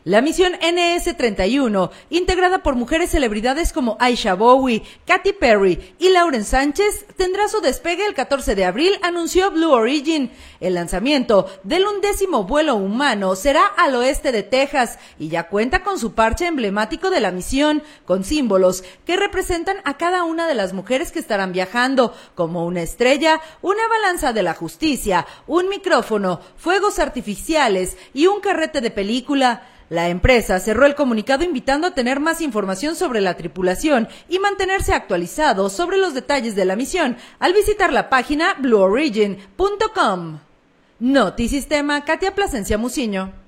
La misión NS-31, integrada por mujeres celebridades como Aisha Bowie, Katy Perry y Lauren Sánchez, tendrá su despegue el 14 de abril, anunció Blue Origin. El lanzamiento del 11º vuelo humano será al oeste de Texas y ya cuenta con su parche emblemático de la misión, con símbolos que representan a cada una de las mujeres que estarán viajando, como una estrella, una balanza de la justicia, un micrófono, fuegos artificiales y un carrete de película. La empresa cerró el comunicado invitando a tener más información sobre la tripulación y mantenerse actualizado sobre los detalles de la misión al visitar la página blueorigin.com. Notisistema, Katia Plasencia Muciño.